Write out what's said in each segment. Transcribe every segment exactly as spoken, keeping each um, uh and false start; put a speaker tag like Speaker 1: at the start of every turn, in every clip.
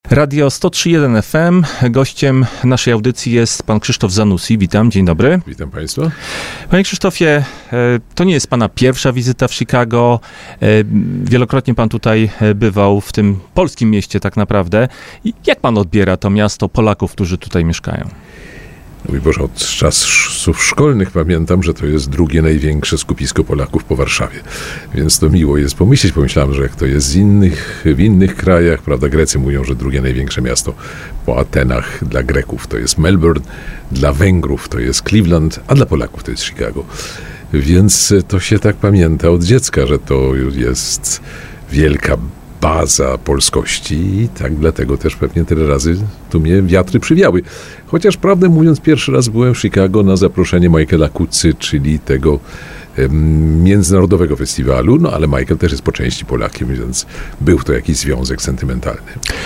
Speaker 1: Radio sto trzy jeden F M. Gościem naszej audycji jest pan Krzysztof Zanussi. Witam, dzień dobry.
Speaker 2: Witam państwa.
Speaker 1: Panie Krzysztofie, to nie jest pana pierwsza wizyta w Chicago. Wielokrotnie pan tutaj bywał, w tym polskim mieście tak naprawdę. Jak pan odbiera to miasto, Polaków, którzy tutaj mieszkają?
Speaker 2: Mój Boże, od czasów szkolnych pamiętam, że to jest drugie największe skupisko Polaków po Warszawie. Więc to miło jest pomyśleć. Pomyślałem, że jak to jest z innych, w innych krajach, prawda, Grecy mówią, że drugie największe miasto po Atenach dla Greków to jest Melbourne, dla Węgrów to jest Cleveland, a dla Polaków to jest Chicago. Więc to się tak pamięta od dziecka, że to jest wielka baza polskości i tak dlatego też pewnie tyle razy tu mnie wiatry przywiały. Chociaż prawdę mówiąc, pierwszy raz byłem w Chicago na zaproszenie Michaela Kutzy, czyli tego um, międzynarodowego festiwalu, no ale Michael też jest po części Polakiem, więc był to jakiś związek sentymentalny.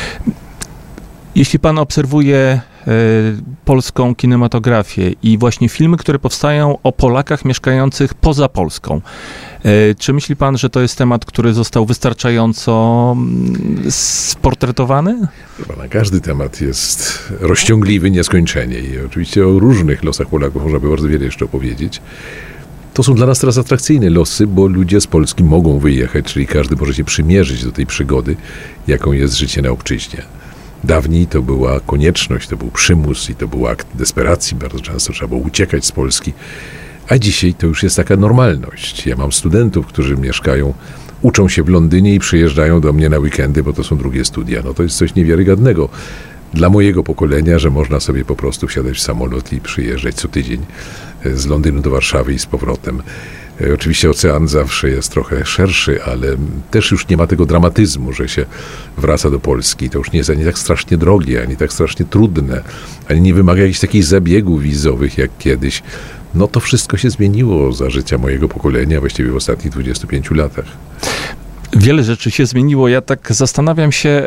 Speaker 1: Jeśli pan obserwuje y, polską kinematografię i właśnie filmy, które powstają o Polakach mieszkających poza Polską, y, czy myśli pan, że to jest temat, który został wystarczająco y, sportretowany?
Speaker 2: Pana, każdy temat jest rozciągliwy nieskończenie i oczywiście o różnych losach Polaków można by bardzo wiele jeszcze opowiedzieć. To są dla nas teraz atrakcyjne losy, bo ludzie z Polski mogą wyjechać, czyli każdy może się przymierzyć do tej przygody, jaką jest życie na obczyźnie. Dawniej to była konieczność, to był przymus i to był akt desperacji. Bardzo często trzeba było uciekać z Polski. A dzisiaj to już jest taka normalność. Ja mam studentów, którzy mieszkają, uczą się w Londynie i przyjeżdżają do mnie na weekendy, bo to są drugie studia. No to jest coś niewiarygodnego dla mojego pokolenia, że można sobie po prostu wsiadać w samolot i przyjeżdżać co tydzień z Londynu do Warszawy i z powrotem. Oczywiście ocean zawsze jest trochę szerszy, ale też już nie ma tego dramatyzmu, że się wraca do Polski. To już nie jest ani tak strasznie drogie, ani tak strasznie trudne, ani nie wymaga jakichś takich zabiegów wizowych jak kiedyś. No to wszystko się zmieniło za życia mojego pokolenia, właściwie w ostatnich dwudziestu pięciu latach.
Speaker 1: Wiele rzeczy się zmieniło. Ja tak zastanawiam się,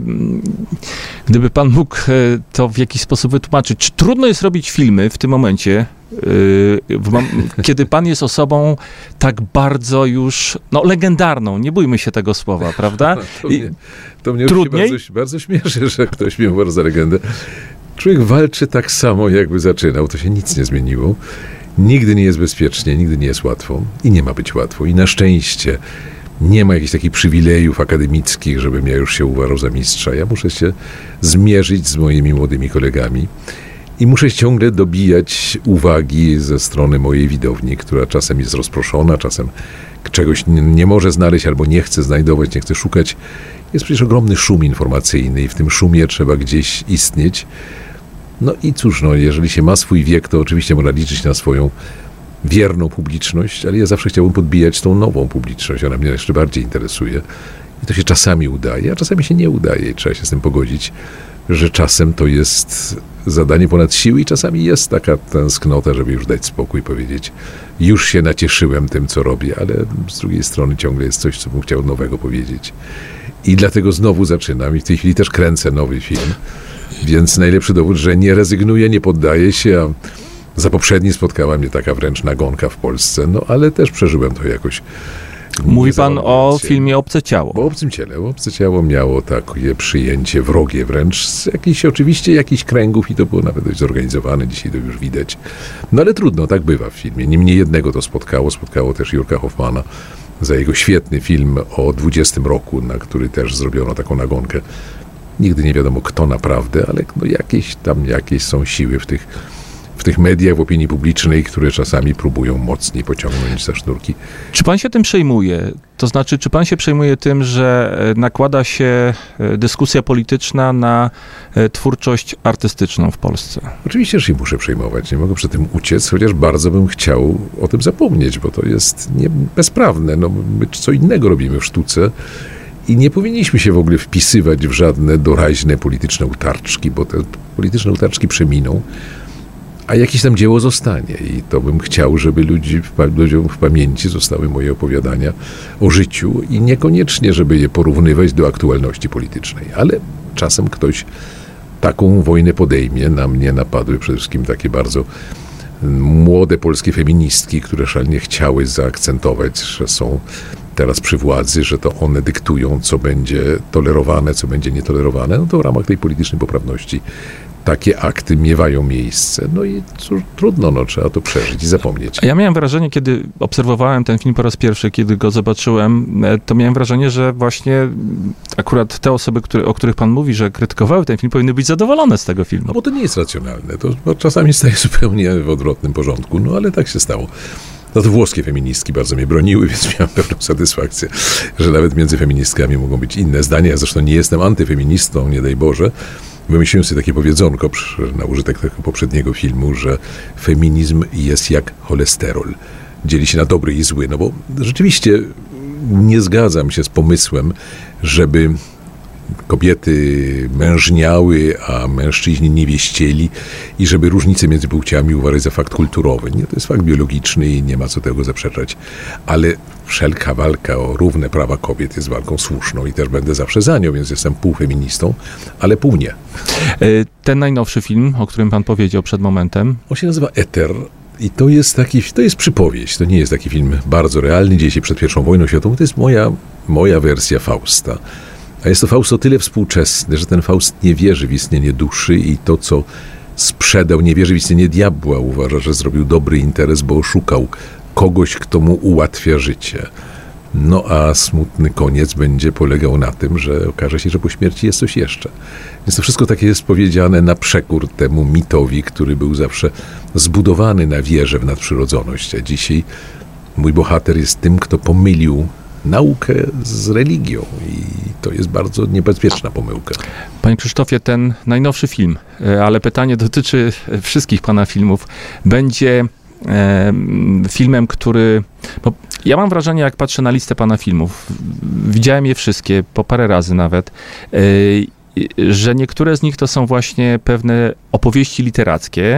Speaker 1: gdyby pan mógł to w jakiś sposób wytłumaczyć. Czy trudno jest robić filmy w tym momencie, kiedy pan jest osobą tak bardzo już, no legendarną, nie bójmy się tego słowa, prawda?
Speaker 2: To mnie, to mnie trudniej? Bardzo, bardzo śmieszy, że ktoś mnie uważa za legendę. Człowiek walczy tak samo, jakby zaczynał. To się nic nie zmieniło. Nigdy nie jest bezpiecznie, nigdy nie jest łatwo i nie ma być łatwo. I na szczęście nie ma jakichś takich przywilejów akademickich, żebym ja już się uważał za mistrza. Ja muszę się zmierzyć z moimi młodymi kolegami i muszę ciągle dobijać uwagi ze strony mojej widowni, która czasem jest rozproszona, czasem czegoś nie, nie może znaleźć albo nie chce znajdować, nie chce szukać. Jest przecież ogromny szum informacyjny i w tym szumie trzeba gdzieś istnieć. No i cóż, no, jeżeli się ma swój wiek, to oczywiście można liczyć na swoją wierną publiczność, ale ja zawsze chciałbym podbijać tą nową publiczność. Ona mnie jeszcze bardziej interesuje. I to się czasami udaje, a czasami się nie udaje. I trzeba się z tym pogodzić, że czasem to jest zadanie ponad siły i czasami jest taka tęsknota, żeby już dać spokój, powiedzieć, już się nacieszyłem tym, co robię, ale z drugiej strony ciągle jest coś, co bym chciał nowego powiedzieć. I dlatego znowu zaczynam i w tej chwili też kręcę nowy film. Więc najlepszy dowód, że nie rezygnuję, nie poddaję się, a za poprzedni spotkała mnie taka wręcz nagonka w Polsce, no ale też przeżyłem to jakoś.
Speaker 1: Mówi pan o filmie Obce ciało.
Speaker 2: O Obcym ciele. Obce ciało miało takie przyjęcie wrogie wręcz z jakichś, oczywiście jakichś kręgów i to było nawet dość zorganizowane, dzisiaj to już widać. No ale trudno, tak bywa w filmie. Nie mnie jednego to spotkało, spotkało też Jurka Hoffmana za jego świetny film o dwudziestym roku, na który też zrobiono taką nagonkę. Nigdy nie wiadomo kto naprawdę, ale no jakieś tam jakieś są siły w tych w tych mediach, w opinii publicznej, które czasami próbują mocniej pociągnąć za sznurki.
Speaker 1: Czy pan się tym przejmuje? To znaczy, czy pan się przejmuje tym, że nakłada się dyskusja polityczna na twórczość artystyczną w Polsce?
Speaker 2: Oczywiście, że się muszę przejmować. Nie mogę przed tym uciec, chociaż bardzo bym chciał o tym zapomnieć, bo to jest nie bezprawne. No, my co innego robimy w sztuce i nie powinniśmy się w ogóle wpisywać w żadne doraźne polityczne utarczki, bo te polityczne utarczki przeminą, a jakieś tam dzieło zostanie i to bym chciał, żeby ludzi, ludziom w pamięci zostały moje opowiadania o życiu i niekoniecznie, żeby je porównywać do aktualności politycznej, ale czasem ktoś taką wojnę podejmie. Na mnie napadły przede wszystkim takie bardzo młode polskie feministki, które szalnie chciały zaakcentować, że są teraz przy władzy, że to one dyktują, co będzie tolerowane, co będzie nietolerowane, no to w ramach tej politycznej poprawności takie akty miewają miejsce. No i cóż, trudno, no, trzeba to przeżyć i zapomnieć.
Speaker 1: Ja miałem wrażenie, kiedy obserwowałem ten film po raz pierwszy, kiedy go zobaczyłem, to miałem wrażenie, że właśnie akurat te osoby, które, o których pan mówi, że krytykowały ten film, powinny być zadowolone z tego filmu.
Speaker 2: No bo to nie jest racjonalne. To, to czasami staje zupełnie w odwrotnym porządku, no ale tak się stało. No to włoskie feministki bardzo mnie broniły, więc miałem pewną satysfakcję, że nawet między feministkami mogą być inne zdania. Ja zresztą nie jestem antyfeministą, nie daj Boże. Wymyśliłem sobie takie powiedzonko na użytek tego poprzedniego filmu, że feminizm jest jak cholesterol. Dzieli się na dobry i zły. No bo rzeczywiście nie zgadzam się z pomysłem, żeby kobiety mężniały, a mężczyźni nie wieścieli i żeby różnice między płciami uważać za fakt kulturowy. Nie, to jest fakt biologiczny i nie ma co tego zaprzeczać. Ale wszelka walka o równe prawa kobiet jest walką słuszną i też będę zawsze za nią, więc jestem półfeministą, ale pół nie.
Speaker 1: Ten najnowszy film, o którym pan powiedział przed momentem.
Speaker 2: On się nazywa Eter. I to jest taki, to jest przypowieść, to nie jest taki film bardzo realny, dzieje się przed pierwszą wojną światową, to jest moja, moja wersja Fausta. A jest to Faust o tyle współczesny, że ten Faust nie wierzy w istnienie duszy i to, co sprzedał, nie wierzy w istnienie diabła. Uważa, że zrobił dobry interes, bo oszukał kogoś, kto mu ułatwia życie. No a smutny koniec będzie polegał na tym, że okaże się, że po śmierci jest coś jeszcze. Więc to wszystko takie jest powiedziane na przekór temu mitowi, który był zawsze zbudowany na wierze w nadprzyrodzoność. A dzisiaj mój bohater jest tym, kto pomylił naukę z religią i to jest bardzo niebezpieczna pomyłka.
Speaker 1: Panie Krzysztofie, ten najnowszy film, ale pytanie dotyczy wszystkich pana filmów, będzie e, filmem, który... Bo ja mam wrażenie, jak patrzę na listę pana filmów, widziałem je wszystkie, po parę razy nawet, e, że niektóre z nich to są właśnie pewne opowieści literackie,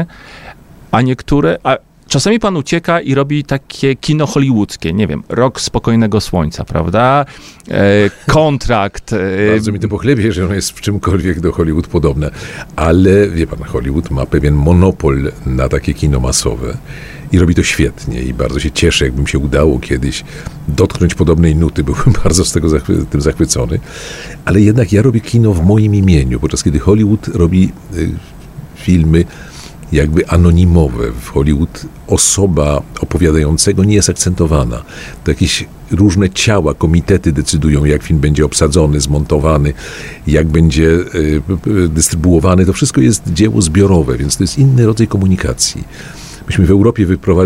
Speaker 1: a niektóre... A, czasami pan ucieka i robi takie kino hollywoodzkie, nie wiem, Rok spokojnego słońca, prawda? E, kontrakt. E...
Speaker 2: Bardzo mi to pochlebie, że ono jest w czymkolwiek do Hollywood podobne, ale wie pan, Hollywood ma pewien monopol na takie kino masowe i robi to świetnie i bardzo się cieszę, jakbym się udało kiedyś dotknąć podobnej nuty, byłbym bardzo z tego zachwy- tym zachwycony, ale jednak ja robię kino w moim imieniu, podczas kiedy Hollywood robi y, filmy jakby anonimowe. W Hollywood osoba opowiadającego nie jest akcentowana. To jakieś różne ciała, komitety decydują, jak film będzie obsadzony, zmontowany, jak będzie y, y, dystrybuowany. To wszystko jest dzieło zbiorowe, więc to jest inny rodzaj komunikacji. Myśmy w Europie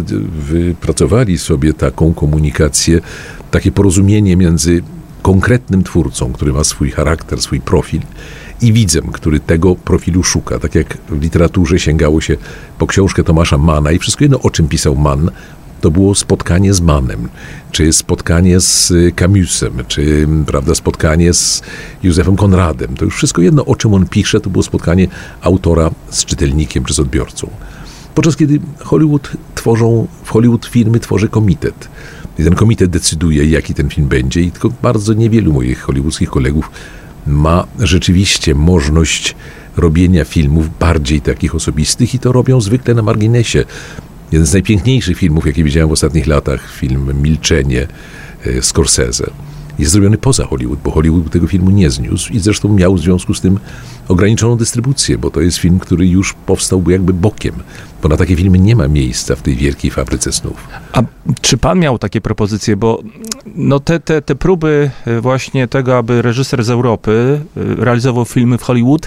Speaker 2: wypracowali sobie taką komunikację, takie porozumienie między konkretnym twórcą, który ma swój charakter, swój profil, i widzem, który tego profilu szuka. Tak jak w literaturze sięgało się po książkę Tomasza Manna i wszystko jedno, o czym pisał Mann, to było spotkanie z Mannem, czy spotkanie z Camusem, czy prawda, spotkanie z Józefem Konradem. To już wszystko jedno, o czym on pisze, to było spotkanie autora z czytelnikiem, czy z odbiorcą. Podczas kiedy Hollywood tworzą, w Hollywood firmy tworzy komitet. I ten komitet decyduje, jaki ten film będzie i tylko bardzo niewielu moich hollywoodzkich kolegów ma rzeczywiście możliwość robienia filmów bardziej takich osobistych i to robią zwykle na marginesie. Jeden z najpiękniejszych filmów, jakie widziałem w ostatnich latach, film Milczenie Scorsese, jest zrobiony poza Hollywood, bo Hollywood tego filmu nie zniósł i zresztą miał w związku z tym ograniczoną dystrybucję, bo to jest film, który już powstał jakby bokiem, bo na takie filmy nie ma miejsca w tej wielkiej fabryce snów.
Speaker 1: A czy pan miał takie propozycje, bo no te, te, te próby właśnie tego, aby reżyser z Europy realizował filmy w Hollywood,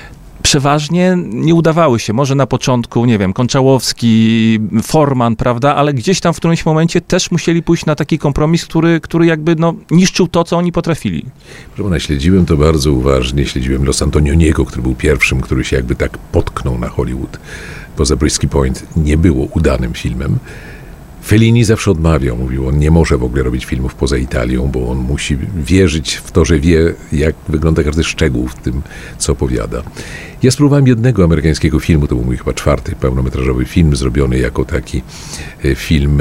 Speaker 1: przeważnie nie udawały się. Może na początku, nie wiem, Konczałowski, Forman, prawda, ale gdzieś tam w którymś momencie też musieli pójść na taki kompromis, który, który jakby no, niszczył to, co oni potrafili.
Speaker 2: Proszę pana, śledziłem to bardzo uważnie. Śledziłem Los Antonioniego, który był pierwszym, który się jakby tak potknął na Hollywood. Poza Brisky Point nie było udanym filmem. Fellini zawsze odmawiał, mówił, on nie może w ogóle robić filmów poza Italią, bo on musi wierzyć w to, że wie, jak wygląda każdy szczegół w tym, co opowiada. Ja spróbowałem jednego amerykańskiego filmu, to był mój chyba czwarty pełnometrażowy film, zrobiony jako taki film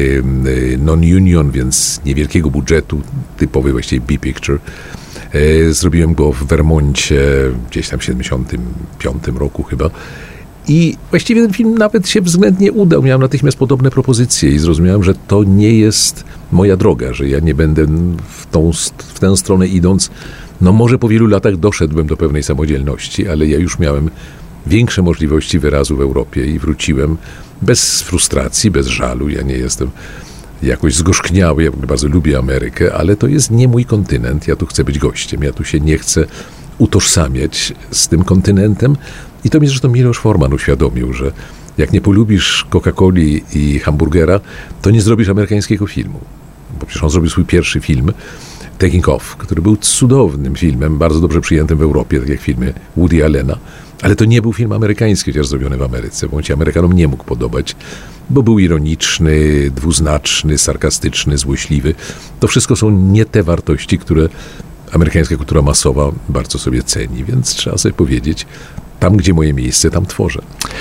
Speaker 2: non-union, więc niewielkiego budżetu, typowy właściwie B-picture. Zrobiłem go w Vermoncie, gdzieś tam w siedemdziesiątym piątym roku chyba. I właściwie ten film nawet się względnie udał. Miałem natychmiast podobne propozycje i zrozumiałem, że to nie jest moja droga, że ja nie będę w, tą, w tę stronę idąc. No może po wielu latach doszedłbym do pewnej samodzielności, ale ja już miałem większe możliwości wyrazu w Europie i wróciłem bez frustracji, bez żalu. Ja nie jestem jakoś zgorzkniały, ja bardzo lubię Amerykę, ale to jest nie mój kontynent. Ja tu chcę być gościem, ja tu się nie chcę utożsamiać z tym kontynentem. I to mi zresztą Miloš Forman uświadomił, że jak nie polubisz Coca-Coli i hamburgera, to nie zrobisz amerykańskiego filmu. Bo przecież on zrobił swój pierwszy film, Taking Off, który był cudownym filmem, bardzo dobrze przyjętym w Europie, tak jak filmy Woody Allena. Ale to nie był film amerykański, chociaż zrobiony w Ameryce, bo on się Amerykanom nie mógł podobać, bo był ironiczny, dwuznaczny, sarkastyczny, złośliwy. To wszystko są nie te wartości, które amerykańska kultura masowa bardzo sobie ceni, więc trzeba sobie powiedzieć, tam gdzie moje miejsce, tam tworzę.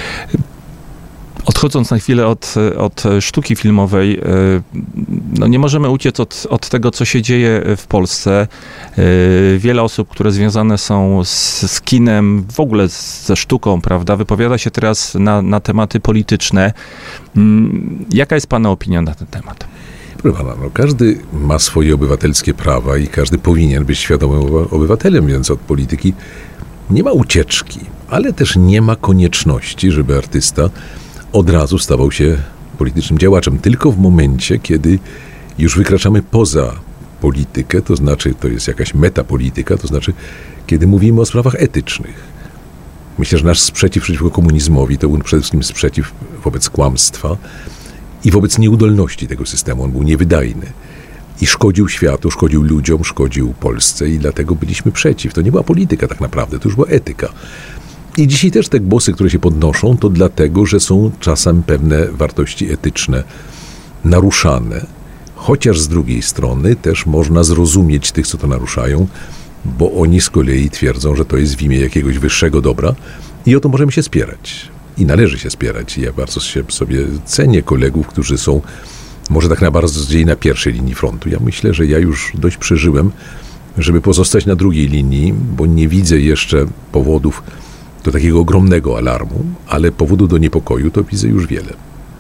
Speaker 1: Odchodząc na chwilę od, od sztuki filmowej, no nie możemy uciec od, od tego, co się dzieje w Polsce. Wiele osób, które związane są z, z kinem, w ogóle ze sztuką, prawda, wypowiada się teraz na, na tematy polityczne. Jaka jest pana opinia na ten temat?
Speaker 2: Proszę pana, no, każdy ma swoje obywatelskie prawa i każdy powinien być świadomym obywatelem, więc od polityki nie ma ucieczki, ale też nie ma konieczności, żeby artysta od razu stawał się politycznym działaczem. Tylko w momencie, kiedy już wykraczamy poza politykę, to znaczy to jest jakaś metapolityka, to znaczy kiedy mówimy o sprawach etycznych. Myślę, że nasz sprzeciw przeciwko komunizmowi to był przede wszystkim sprzeciw wobec kłamstwa i wobec nieudolności tego systemu. On był niewydajny i szkodził światu, szkodził ludziom, szkodził Polsce i dlatego byliśmy przeciw. To nie była polityka tak naprawdę, to już była etyka. I dzisiaj też te głosy, które się podnoszą, to dlatego, że są czasem pewne wartości etyczne naruszane. Chociaż z drugiej strony też można zrozumieć tych, co to naruszają, bo oni z kolei twierdzą, że to jest w imię jakiegoś wyższego dobra i o to możemy się spierać. I należy się spierać. Ja bardzo się sobie cenię kolegów, którzy są może tak najbardziej na pierwszej linii frontu. Ja myślę, że ja już dość przeżyłem, żeby pozostać na drugiej linii, bo nie widzę jeszcze powodów do takiego ogromnego alarmu, ale powodu do niepokoju to widzę już wiele.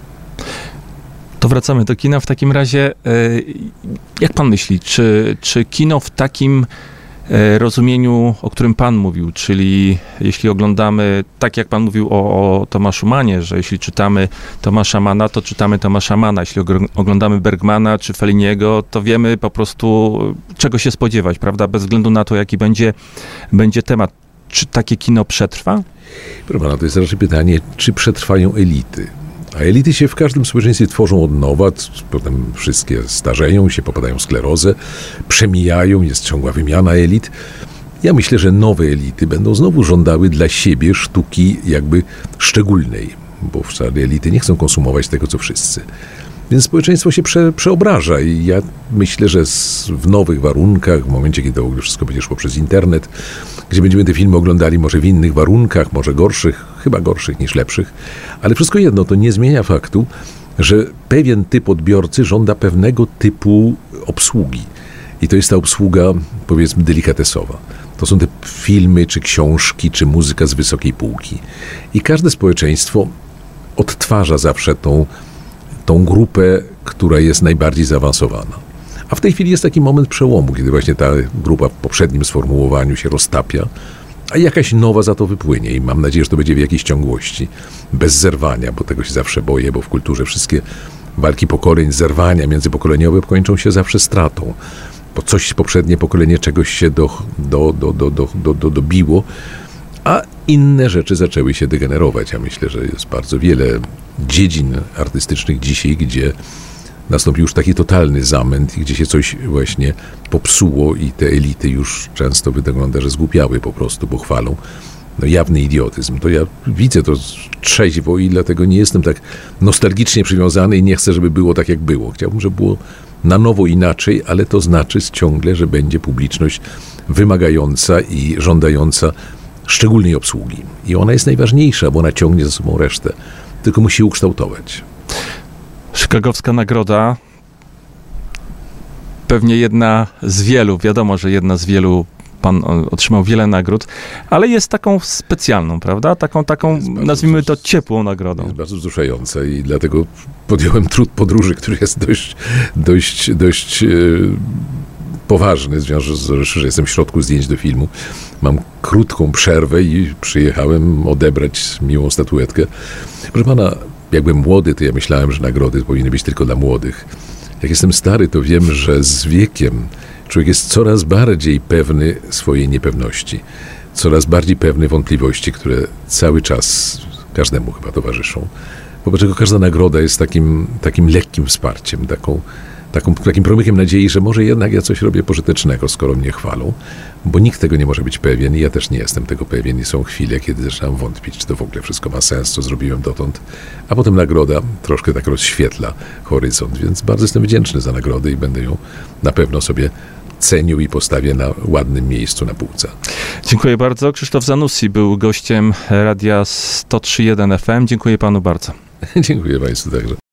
Speaker 1: To wracamy do kina. W takim razie, jak pan myśli, czy, czy kino w takim rozumieniu, o którym pan mówił, czyli jeśli oglądamy, tak jak pan mówił o, o Tomaszu Mannie, że jeśli czytamy Tomasza Manna, to czytamy Tomasza Manna. Jeśli oglądamy Bergmana czy Felliniego, to wiemy po prostu, czego się spodziewać, prawda? Bez względu na to, jaki będzie, będzie temat. Czy takie kino przetrwa?
Speaker 2: Proszę pana, to jest raczej pytanie, czy przetrwają elity. A elity się w każdym społeczeństwie tworzą od nowa, potem wszystkie starzeją się, popadają w sklerozę, przemijają, jest ciągła wymiana elit. Ja myślę, że nowe elity będą znowu żądały dla siebie sztuki jakby szczególnej, bo wcale elity nie chcą konsumować tego, co wszyscy. Więc społeczeństwo się prze, przeobraża i ja myślę, że z, w nowych warunkach, w momencie, kiedy to wszystko będzie szło przez internet, gdzie będziemy te filmy oglądali może w innych warunkach, może gorszych, chyba gorszych niż lepszych, ale wszystko jedno, to nie zmienia faktu, że pewien typ odbiorcy żąda pewnego typu obsługi. I to jest ta obsługa, powiedzmy, delikatesowa. To są te filmy, czy książki, czy muzyka z wysokiej półki. I każde społeczeństwo odtwarza zawsze tą tą grupę, która jest najbardziej zaawansowana. A w tej chwili jest taki moment przełomu, kiedy właśnie ta grupa w poprzednim sformułowaniu się roztapia, a jakaś nowa za to wypłynie i mam nadzieję, że to będzie w jakiejś ciągłości, bez zerwania, bo tego się zawsze boję, bo w kulturze wszystkie walki pokoleń, zerwania międzypokoleniowe kończą się zawsze stratą, bo coś poprzednie pokolenie czegoś się do, do, do, do, do, do, do, dobiło, a inne rzeczy zaczęły się degenerować. Ja myślę, że jest bardzo wiele dziedzin artystycznych dzisiaj, gdzie nastąpił już taki totalny zamęt i gdzie się coś właśnie popsuło i te elity już często wygląda, że zgłupiały po prostu, bo chwalą. No jawny idiotyzm. To ja widzę to trzeźwo i dlatego nie jestem tak nostalgicznie przywiązany i nie chcę, żeby było tak, jak było. Chciałbym, żeby było na nowo inaczej, ale to znaczy ciągle, że będzie publiczność wymagająca i żądająca szczególnej obsługi. I ona jest najważniejsza, bo ona ciągnie za sobą resztę. Tylko musi ukształtować.
Speaker 1: Chicagowska nagroda, pewnie jedna z wielu, wiadomo, że jedna z wielu pan otrzymał wiele nagród, ale jest taką specjalną, prawda? Taką, taką nazwijmy to ciepłą nagrodą.
Speaker 2: Jest bardzo wzruszające i dlatego podjąłem trud podróży, który jest dość, dość, dość yy, poważny, w związku z tym, że jestem w środku zdjęć do filmu. Mam krótką przerwę i przyjechałem odebrać miłą statuetkę. Proszę pana, jak byłem młody, to ja myślałem, że nagrody powinny być tylko dla młodych. Jak jestem stary, to wiem, że z wiekiem człowiek jest coraz bardziej pewny swojej niepewności. Coraz bardziej pewny wątpliwości, które cały czas każdemu chyba towarzyszą. Wobec czego każda nagroda jest takim, takim lekkim wsparciem, taką, taką, takim promykiem nadziei, że może jednak ja coś robię pożytecznego, skoro mnie chwalą, bo nikt tego nie może być pewien i ja też nie jestem tego pewien i są chwile, kiedy zaczynam wątpić, czy to w ogóle wszystko ma sens, co zrobiłem dotąd, a potem nagroda troszkę tak rozświetla horyzont, więc bardzo jestem wdzięczny za nagrodę i będę ją na pewno sobie cenił i postawię na ładnym miejscu na półce.
Speaker 1: Dziękuję bardzo. Krzysztof Zanussi był gościem Radia sto trzy jeden F M. Dziękuję panu bardzo.
Speaker 2: Dziękuję państwu także.